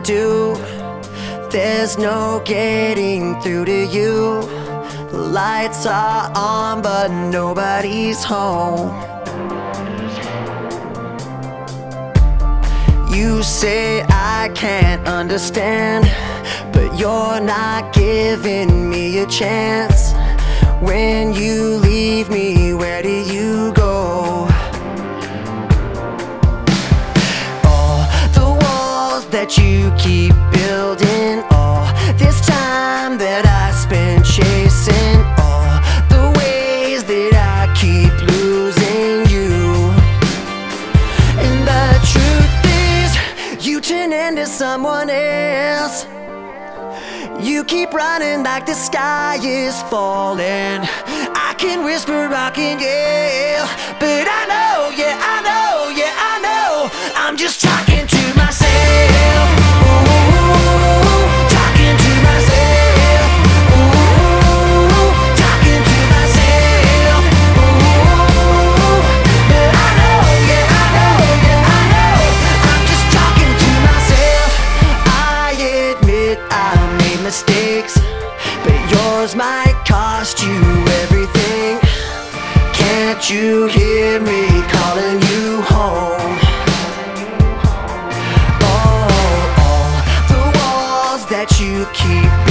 do. There's no getting through to you. The lights are on but nobody's home. You say I can't understand, but you're not giving me a chance. When you leave me, where do you go? All the walls that you keep building, all this time that I spent chasing, all the ways that I keep losing you. And the truth is, you turn into someone else. You keep running like the sky is falling. I can whisper, I can yell, but I know, yeah, I know, yeah, I know, I'm just talking to myself. Ooh, talking to myself. Ooh, talking to myself. Ooh, but I know, yeah, I know, yeah, I know, I'm just talking to myself. I admit I made mistakes, but yours might cost you everything. Can't you hear me calling you home? Oh, all the walls that you keep